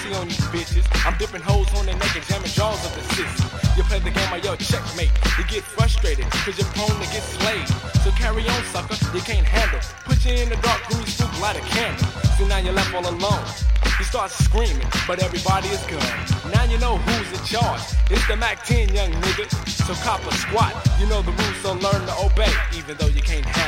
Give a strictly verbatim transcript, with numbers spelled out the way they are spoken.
pussy on you bitches. I'm dipping hoes on their neck and jamming jaws of the sissy. You play the game of your checkmate. You get frustrated, cause you're prone to get slayed. So carry on, sucker, you can't handle. Put you in the dark, green spook, light a candle. So now you're left all alone. You start screaming, but everybody is gone. Now you know who's in charge. It's the Mac ten, young nigga. So cop a squat. You know the rules, so learn to obey, even though you can't handle.